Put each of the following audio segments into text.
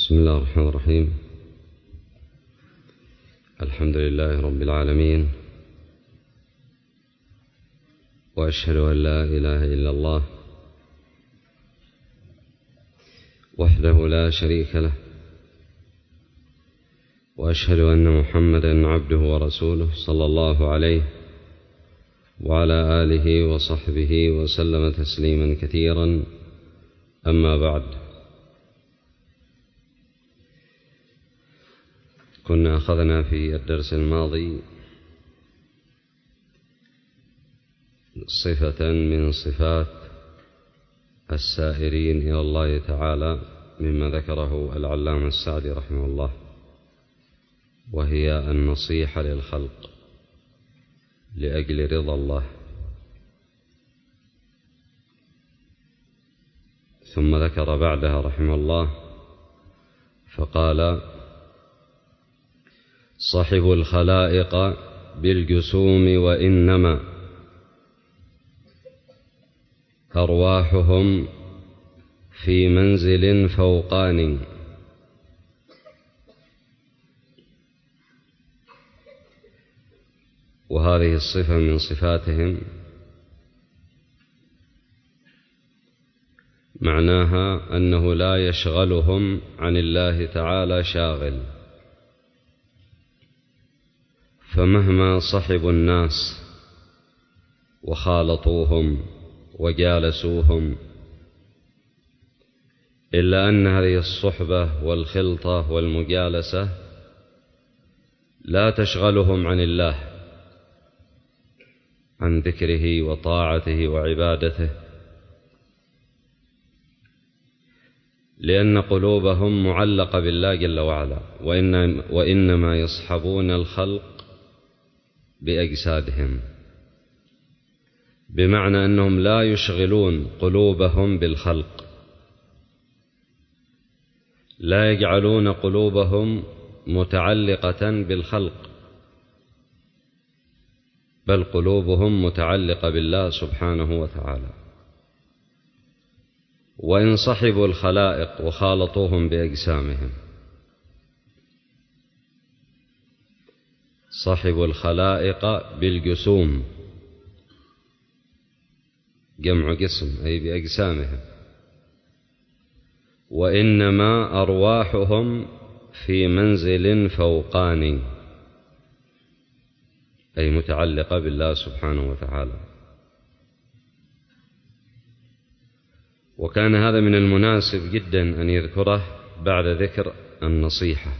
بسم الله الرحمن الرحيم. الحمد لله رب العالمين، وأشهد أن لا إله إلا الله وحده لا شريك له، وأشهد أن محمدا عبده ورسوله صلى الله عليه وعلى آله وصحبه وسلم تسليما كثيرا. أما بعد، كنا أخذنا في الدرس الماضي صفة من صفات السائرين إلى الله تعالى مما ذكره العلامة السعدي رحمه الله، وهي النصيحة للخلق لأجل رضا الله. ثم ذكر بعدها رحمه الله فقال: صحب الخلائق بالجسوم وإنما أرواحهم في منزل فوقاني. وهذه الصفة من صفاتهم معناها أنه لا يشغلهم عن الله تعالى شاغل، فمهما صحبوا الناس وخالطوهم وجالسوهم، إلا أن هذه الصحبة والخلطة والمجالسة لا تشغلهم عن الله، عن ذكره وطاعته وعبادته، لأن قلوبهم معلقة بالله جل وعلا، وإنما يصحبون الخلق بأجسادهم، بمعنى أنهم لا يشغلون قلوبهم بالخلق، لا يجعلون قلوبهم متعلقة بالخلق، بل قلوبهم متعلقة بالله سبحانه وتعالى. وإن صحبوا الخلائق وخالطوهم بأجسامهم، صحبوا الخلائق بالجسوم، جمع جسم أي بأجسامهم، وإنما أرواحهم في منزل فوقاني، أي متعلقة بالله سبحانه وتعالى. وكان هذا من المناسب جدا أن يذكره بعد ذكر النصيحة،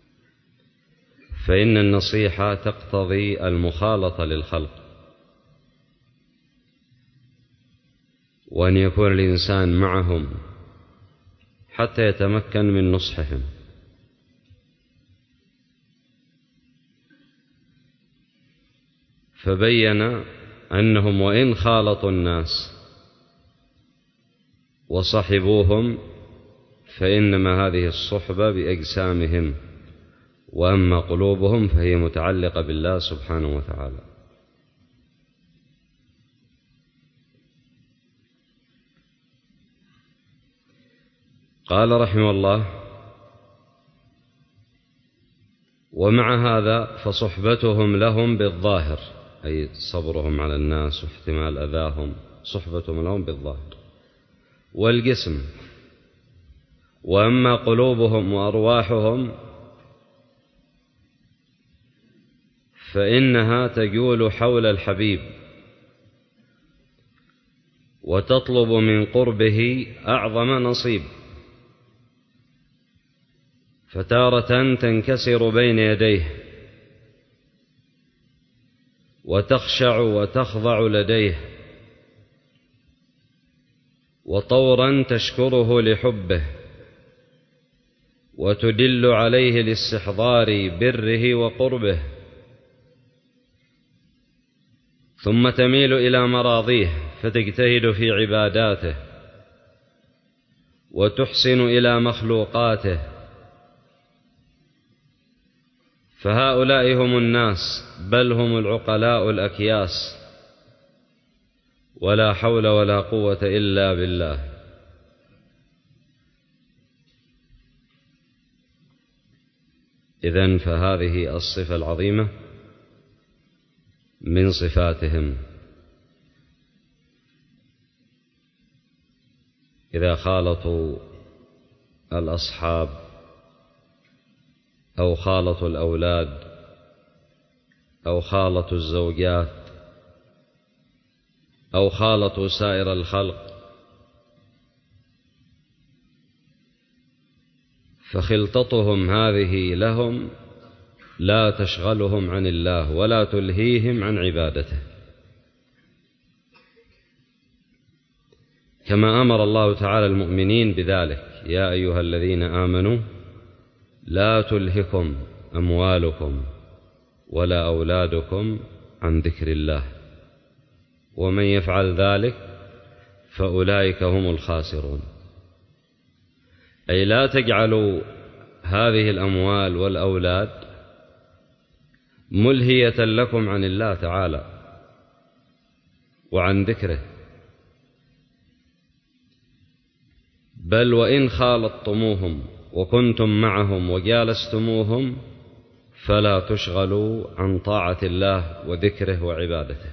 فإن النصيحة تقتضي المخالطة للخلق، وأن يكون الإنسان معهم حتى يتمكن من نصحهم. فبين أنهم وإن خالطوا الناس وصحبوهم فإنما هذه الصحبة بأجسامهم، وأما قلوبهم فهي متعلقة بالله سبحانه وتعالى. قال رحمه الله: ومع هذا فصحبتهم لهم بالظاهر، أي صبرهم على الناس واحتمال أذاهم، صحبتهم لهم بالظاهر والجسم. وأما قلوبهم وأرواحهم فإنها تجول حول الحبيب، وتطلب من قربه أعظم نصيب، فتارة تنكسر بين يديه، وتخشع وتخضع لديه، وطورا تشكره لحبه، وتدل عليه لاستحضار بره وقربه، ثم تميل إلى مراضيه فتجتهد في عباداته، وتحسن إلى مخلوقاته. فهؤلاء هم الناس، بل هم العقلاء الأكياس، ولا حول ولا قوة إلا بالله. إذن فهذه الصفة العظيمة من صفاتهم. إذا خالطوا الأصحاب أو خالطوا الأولاد أو خالطوا الزوجات أو خالطوا سائر الخلق، فخلطتهم هذه لهم لا تشغلهم عن الله ولا تلهيهم عن عبادته، كما أمر الله تعالى المؤمنين بذلك: يا أيها الذين آمنوا لا تلهكم أموالكم ولا أولادكم عن ذكر الله ومن يفعل ذلك فأولئك هم الخاسرون. أي لا تجعلوا هذه الأموال والأولاد ملهية لكم عن الله تعالى وعن ذكره، بل وإن خالطتموهم وكنتم معهم وجالستموهم فلا تشغلوا عن طاعة الله وذكره وعبادته.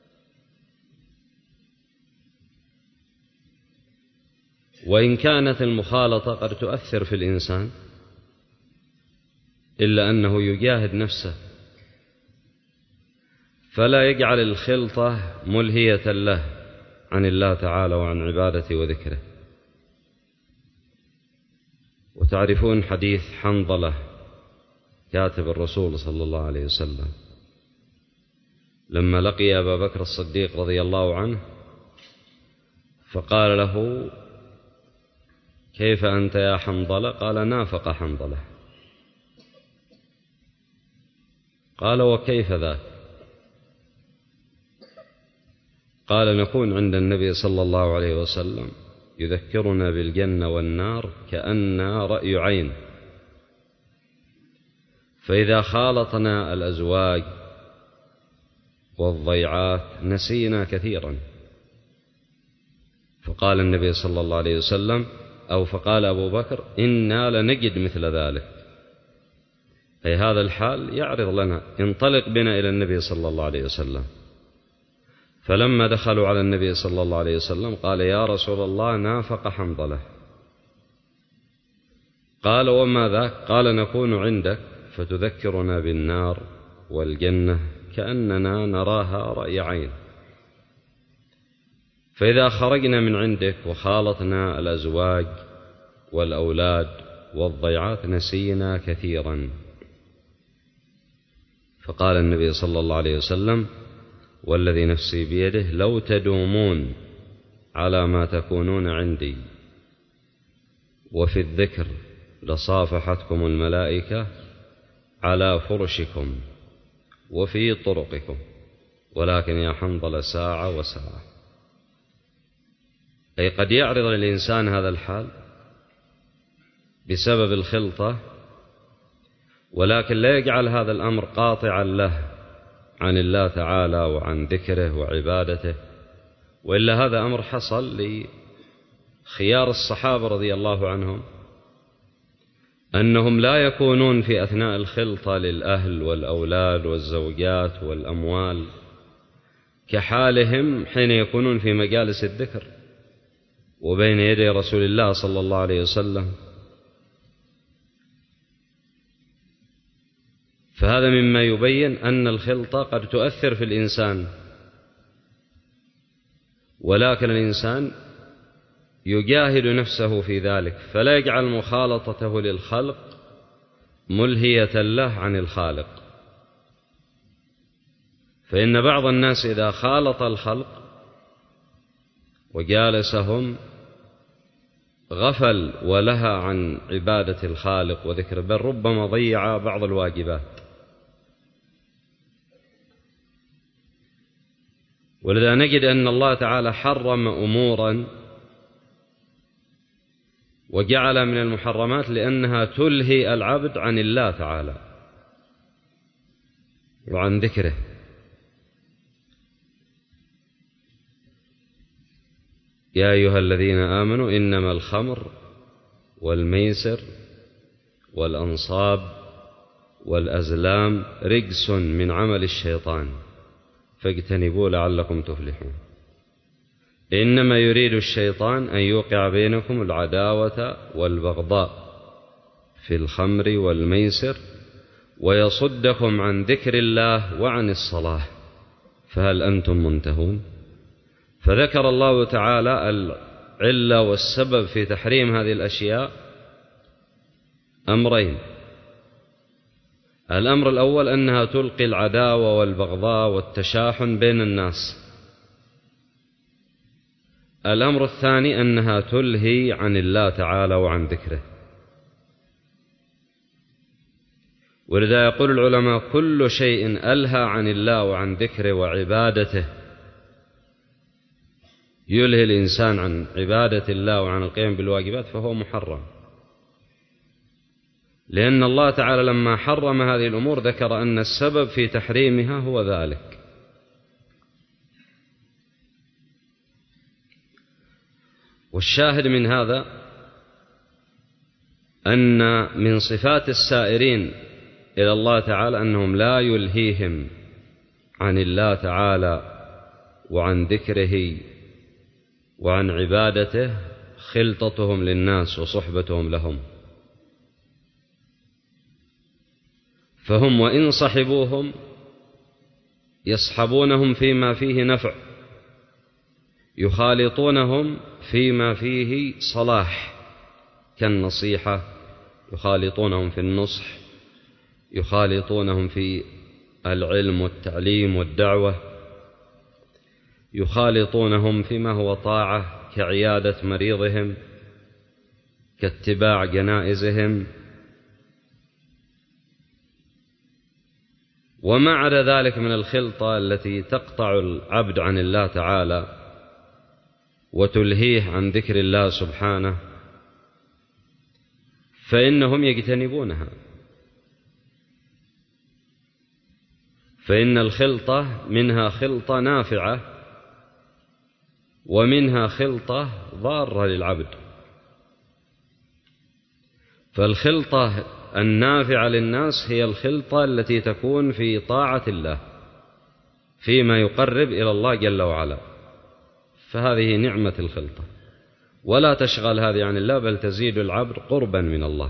وإن كانت المخالطة قد تؤثر في الإنسان إلا أنه يجاهد نفسه فلا يجعل الخلطة ملهية له عن الله تعالى وعن عبادته وذكره. وتعرفون حديث حنظلة كاتب الرسول صلى الله عليه وسلم لما لقي أبا بكر الصديق رضي الله عنه فقال له: كيف أنت يا حنظلة؟ قال: نافق حنظلة. قال: وكيف ذاك؟ قال: نكون عند النبي صلى الله عليه وسلم يذكرنا بالجنة والنار كأننا رأي عين، فإذا خالطنا الأزواج والضيعات نسينا كثيرا. فقال النبي صلى الله عليه وسلم فقال أبو بكر: إنا لنجد مثل ذلك، أي هذا الحال يعرض لنا، انطلق بنا إلى النبي صلى الله عليه وسلم. فلما دخلوا على النبي صلى الله عليه وسلم قال: يا رسول الله، نافق حنظلة. قال: وما ذاك؟ قال: نكون عندك فتذكرنا بالنار والجنة كأننا نراها رأي عين، فإذا خرجنا من عندك وخالطنا الأزواج والأولاد والضيعات نسينا كثيرا. فقال النبي صلى الله عليه وسلم: والذي نفسي بيده لو تدومون على ما تكونون عندي وفي الذكر لصافحتكم الملائكة على فرشكم وفي طرقكم، ولكن يا حنظلة ساعة وساعة. أي قد يعرض للإنسان هذا الحال بسبب الخلطة، ولكن لا يجعل هذا الأمر قاطعا له عن الله تعالى وعن ذكره وعبادته، وإلا هذا أمر حصل لخيار الصحابة رضي الله عنهم، أنهم لا يكونون في أثناء الخلطة للأهل والأولاد والزوجات والأموال كحالهم حين يكونون في مجالس الذكر وبين يدي رسول الله صلى الله عليه وسلم. فهذا مما يبين أن الخلطة قد تؤثر في الإنسان، ولكن الإنسان يجاهد نفسه في ذلك، فلا يجعل مخالطته للخلق ملهية له عن الخالق. فإن بعض الناس إذا خالط الخلق وجالسهم غفل ولهى عن عبادة الخالق وذكره، بل ربما ضيع بعض الواجبات. ولذا نجد أن الله تعالى حرم أمورا وجعل من المحرمات لأنها تلهي العبد عن الله تعالى وعن ذكره. يا أيها الذين آمنوا إنما الخمر والميسر والأنصاب والأزلام رجس من عمل الشيطان فاجتنبوه لعلكم تفلحون. إنما يريد الشيطان أن يوقع بينكم العداوة والبغضاء في الخمر والميسر ويصدكم عن ذكر الله وعن الصلاة فهل أنتم منتهون؟ فذكر الله تعالى العلة والسبب في تحريم هذه الأشياء أمرين: الأمر الأول أنها تلقي العداوة والبغضاء والتشاحن بين الناس. الأمر الثاني أنها تلهي عن الله تعالى وعن ذكره. ولذا يقول العلماء: كل شيء ألهى عن الله وعن ذكره وعبادته، يلهي الإنسان عن عبادة الله وعن القيام بالواجبات، فهو محرم. لأن الله تعالى لما حرم هذه الأمور ذكر أن السبب في تحريمها هو ذلك. والشاهد من هذا أن من صفات السائرين إلى الله تعالى أنهم لا يلهيهم عن الله تعالى وعن ذكره وعن عبادته خلطتهم للناس وصحبتهم لهم، فهم وإن صحبوهم يصحبونهم فيما فيه نفع، يخالطونهم فيما فيه صلاح كالنصيحة، يخالطونهم في النصح، يخالطونهم في العلم والتعليم والدعوة، يخالطونهم فيما هو طاعة كعيادة مريضهم، كاتباع جنائزهم، وما عدا ذلك من الخلطة التي تقطع العبد عن الله تعالى وتلهيه عن ذكر الله سبحانه، فإنهم يجتنبونها. فإن الخلطة منها خلطة نافعة ومنها خلطة ضارة للعبد. فالخلطة النافعة للناس هي الخلطة التي تكون في طاعة الله فيما يقرب إلى الله جل وعلا، فهذه نعمة الخلطة، ولا تشغل هذه عن الله بل تزيد العبد قربا من الله،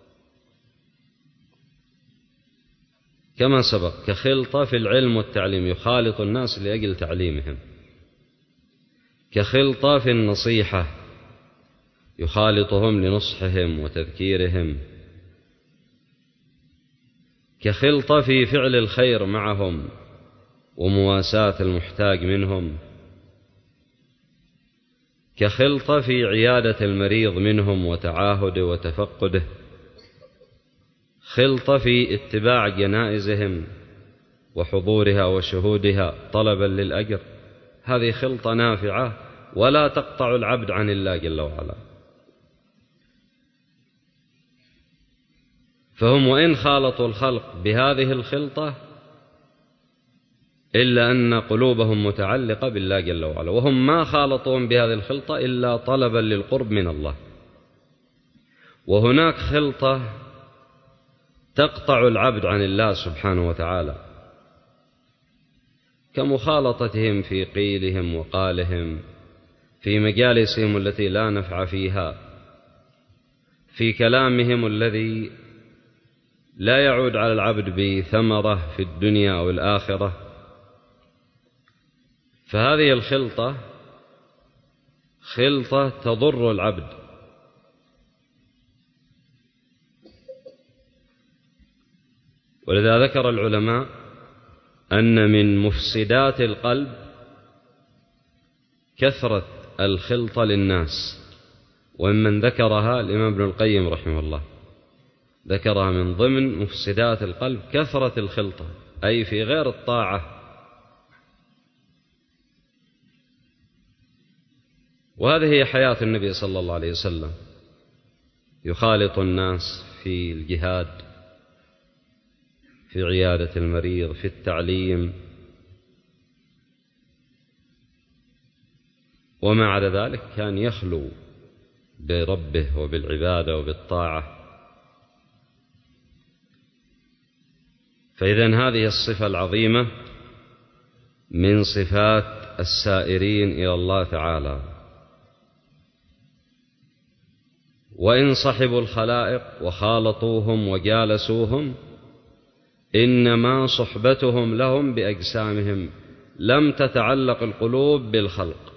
كما سبق. كخلطة في العلم والتعليم، يخالط الناس لأجل تعليمهم. كخلطة في النصيحة، يخالطهم لنصحهم وتذكيرهم. كخلطة في فعل الخير معهم ومواساة المحتاج منهم. كخلطة في عيادة المريض منهم وتعاهده وتفقده. خلطة في اتباع جنائزهم وحضورها وشهودها طلبا للأجر. هذه خلطة نافعة ولا تقطع العبد عن الله جل وعلا. فهم وإن خالطوا الخلق بهذه الخلطة إلا أن قلوبهم متعلقة بالله جل وعلا، وهم ما خالطون بهذه الخلطة إلا طلبا للقرب من الله. وهناك خلطة تقطع العبد عن الله سبحانه وتعالى، كمخالطتهم في قيلهم وقالهم، في مجالسهم التي لا نفع فيها، في كلامهم الذي لا يعود على العبد بثمرة في الدنيا أو الآخرة. فهذه الخلطة خلطة تضر العبد. ولذا ذكر العلماء أن من مفسدات القلب كثرة الخلطة للناس، ومن ذكرها الإمام ابن القيم رحمه الله، ذكرها من ضمن مفسدات القلب كثرة الخلطة، أي في غير الطاعة. وهذه هي حياة النبي صلى الله عليه وسلم، يخالط الناس في الجهاد، في عيادة المريض، في التعليم، وما عدا ذلك كان يخلو بربه وبالعبادة وبالطاعة. فإذن هذه الصفة العظيمة من صفات السائرين إلى الله تعالى. وإن صحبوا الخلائق وخالطوهم وجالسوهم إنما صحبتهم لهم بأجسامهم، لم تتعلق القلوب بالخلق،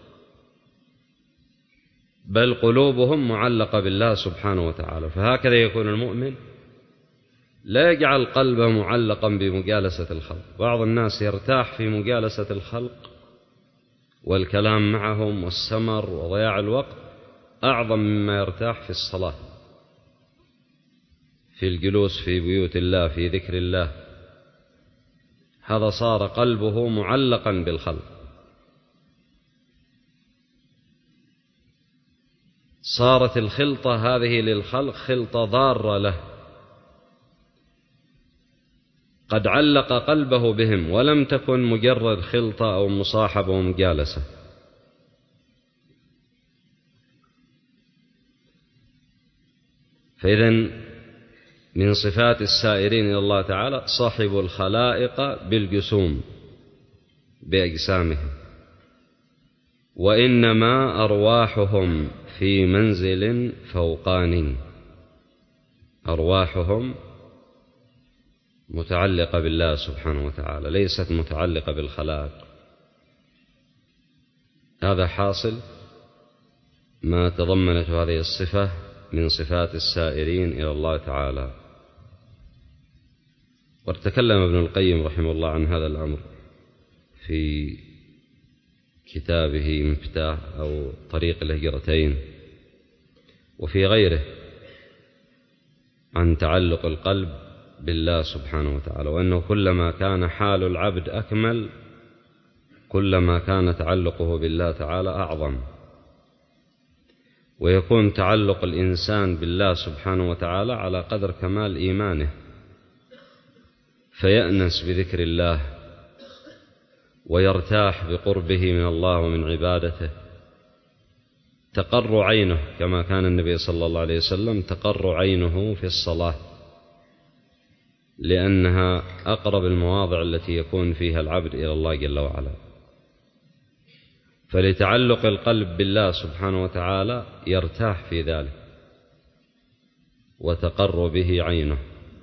بل قلوبهم معلقة بالله سبحانه وتعالى. فهكذا يكون المؤمن لا يجعل قلبه معلقا بمجالسة الخلق. بعض الناس يرتاح في مجالسة الخلق والكلام معهم والسمر وضياع الوقت أعظم مما يرتاح في الصلاة، في الجلوس في بيوت الله، في ذكر الله. هذا صار قلبه معلقا بالخلق، صارت الخلطة هذه للخلق خلطة ضارة له، قد علق قلبه بهم ولم تكن مجرد خلطة أو مصاحبة ومجالسة. فإذن من صفات السائرين إلى الله تعالى صاحب الخلائق بالجسوم بأجسامهم، وإنما أرواحهم في منزل فوقاني. أرواحهم متعلقة بالله سبحانه وتعالى، ليست متعلقة بالخلائق. هذا حاصل ما تضمنته هذه الصفة من صفات السائرين إلى الله تعالى. وتكلم ابن القيم رحمه الله عن هذا الأمر في كتابه مفتاح أو طريق الهجرتين، وفي غيره عن تعلق القلب بالله سبحانه وتعالى، وأنه كلما كان حال العبد أكمل كلما كان تعلقه بالله تعالى أعظم. ويكون تعلق الإنسان بالله سبحانه وتعالى على قدر كمال إيمانه، فيأنس بذكر الله ويرتاح بقربه من الله ومن عبادته. تقر عينه كما كان النبي صلى الله عليه وسلم تقر عينه في الصلاة، لأنها أقرب المواضع التي يكون فيها العبد إلى الله جل وعلا. فلتعلق القلب بالله سبحانه وتعالى يرتاح في ذلك وتقر به عينه.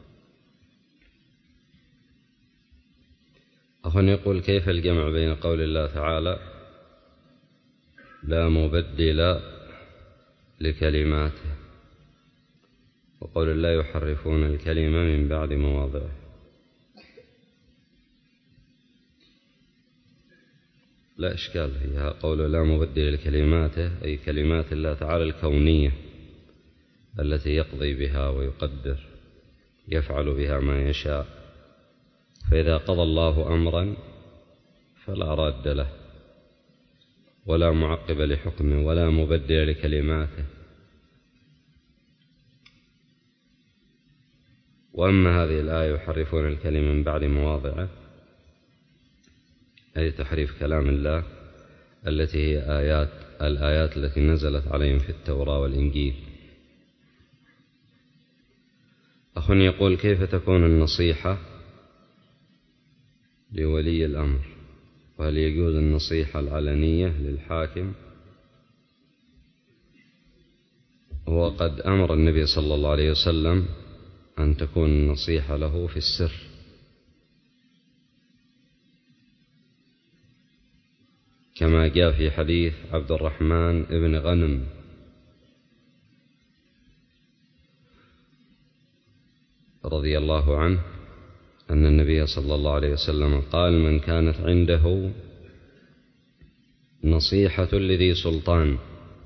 هنا يقول: كيف الجمع بين قول الله تعالى لا مبدل لكلماته وقول الله يحرفون الكلمة من بعد مواضعه؟ لا إشكال فيها. قول لا مبدل لكلماته أي كلمات الله تعالى الكونية التي يقضي بها ويقدر، يفعل بها ما يشاء. فإذا قضى الله أمرا فلا راد له ولا معقب لحكمه ولا مبدل لكلماته. وأما هذه الآية يحرفون الكلمة من بعد مواضعه، أي تحريف كلام الله التي هي الآيات التي نزلت عليهم في التوراة والإنجيل. أخ يقول: كيف تكون النصيحة لولي الأمر؟ وهل يجوز النصيحة العلنية للحاكم؟ وقد أمر النبي صلى الله عليه وسلم أن تكون النصيحة له في السر، كما جاء في حديث عبد الرحمن بن غنم رضي الله عنه أن النبي صلى الله عليه وسلم قال: من كانت عنده نصيحة لذي سلطان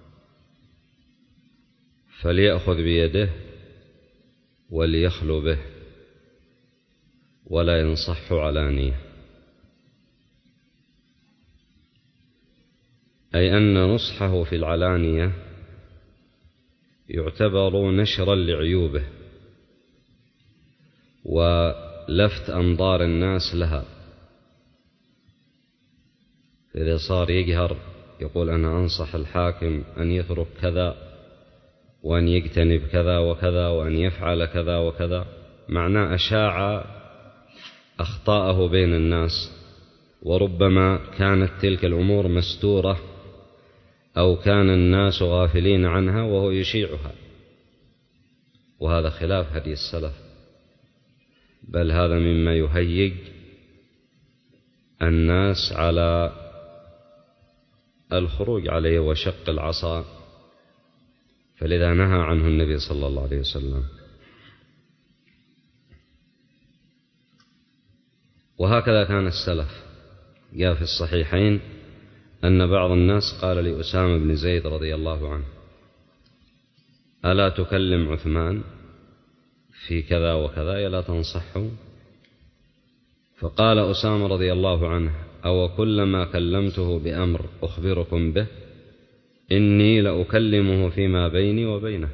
فليأخذ بيده وليخلو به ولا ينصح علانية. أي أن نصحه في العلانية يعتبر نشرا لعيوبه ولفت أنظار الناس لها. إذا صار يجهر يقول: أنا أنصح الحاكم أن يترك كذا وأن يجتنب كذا وكذا وأن يفعل كذا وكذا، معناه أشاع أخطاءه بين الناس، وربما كانت تلك الأمور مستورة أو كان الناس غافلين عنها وهو يشيعها، وهذا خلاف هدي السلف، بل هذا مما يهيج الناس على الخروج عليه وشق العصا، فلذا نهى عنه النبي صلى الله عليه وسلم. وهكذا كان السلف. جاء في الصحيحين أن بعض الناس قال لأسامة بن زيد رضي الله عنه: ألا تكلم عثمان في كذا وكذا ألا تنصحه؟ فقال أسامة رضي الله عنه: أو كلما كلمته بأمر أخبركم به، إني لأكلمه فيما بيني وبينه،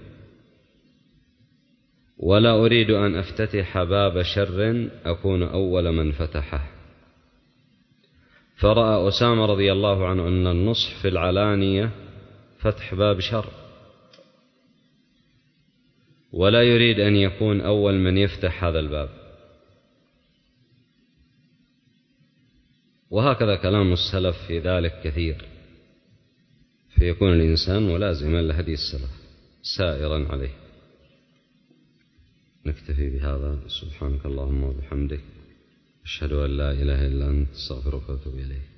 ولا أريد أن أفتتح باب شر أكون أول من فتحه. فرأى أسامة رضي الله عنه أن النصح في العلانية فتح باب شر، ولا يريد أن يكون أول من يفتح هذا الباب. وهكذا كلام السلف في ذلك كثير، فيكون الإنسان ملازما لهدي السلف سائرا عليه. نكتفي بهذا. سبحانك اللهم وبحمدك، أشهد أن لا إله إلا أنت، أستغفرك وأتوب إليك.